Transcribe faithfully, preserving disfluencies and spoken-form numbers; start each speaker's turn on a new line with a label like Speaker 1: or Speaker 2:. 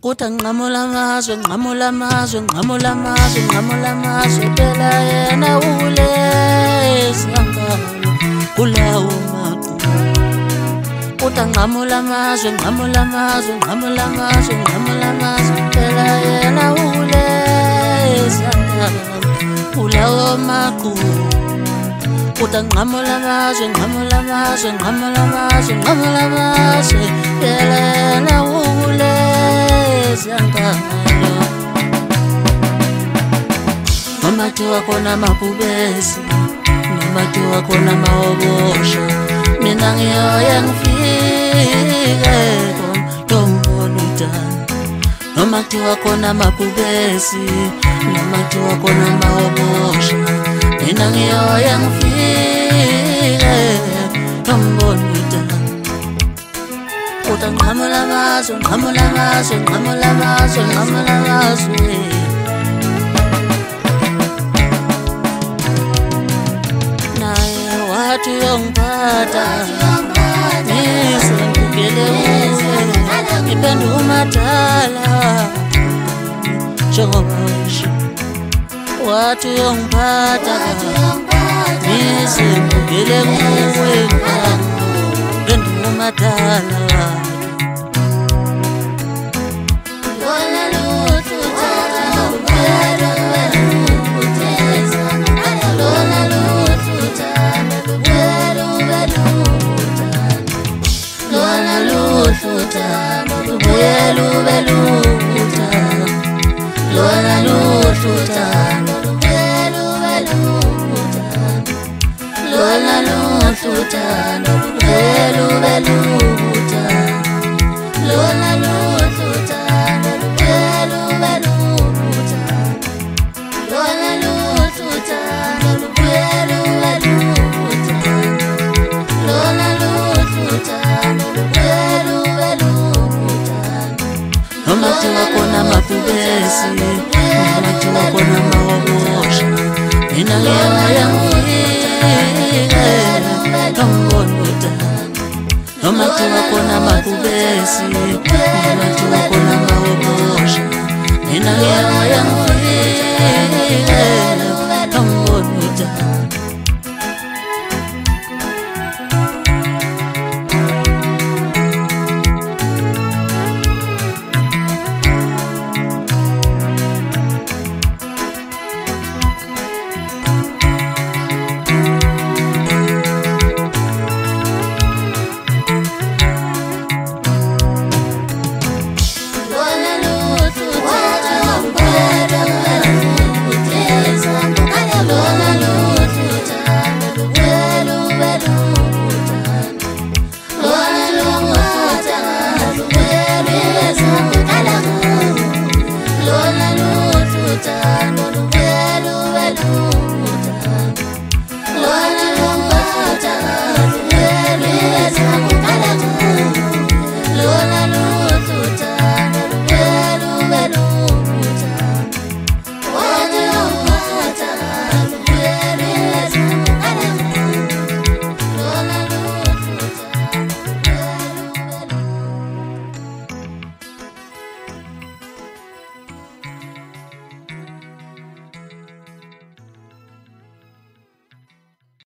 Speaker 1: Kuta nqamula amazwe, nqamula amazwe, nqamula amazwe, nqamula amazwe, phela yena ulezangalo kulawo maqhubu. Kuta nqamula amazwe, nqamula amazwe, nqamula amazwe, nqamula amazwe, phela yena ulezangalo kulawo maqhubu. Kuta nqamula amazwe, nqamula amazwe, nqamula amazwe, nqamula amazwe, phela yena ulezangalo. Noma kuthiwa khona amabhubesi, noma kuthiwa khona amahobosha, mina ngiyoye ngifike ngiyombona uThando. Noma kuthiwa khona amabhubesi, noma kuthiwa khona amahobosha, mina ngiyoye ngifike ngiyombona uThando. Kuta nqamula amazwe, nqamula amazwe, nqamula amazwe, nqamula amazwe. Naye wathi uyongiphatha, ngize ngibukele kuwe, ngiphenduke umadala njengoba usho. Wathi uyongiphatha, ngize ngibukele kuwe, ngiphenduke umadala. Lubuyelu beluta, lona luhluta, lubuyelu beluta, lona luhluta, lubuyelu beluta, lona luhluta, lubuyelu beluta, lona luhluta, lubuyelu beluta, lona luhluta, lubuyelu beluta. Noma kuthiwa khona amabhubesi, noma kuthiwa khona amahobosha, mina ngiyoye ngifike ngiyombona uThando. Noma kuthiwa khona amabhubesi, noma kuthiwa khona amahobosha, mina ngiyoye ngifike ngiyombona uThando.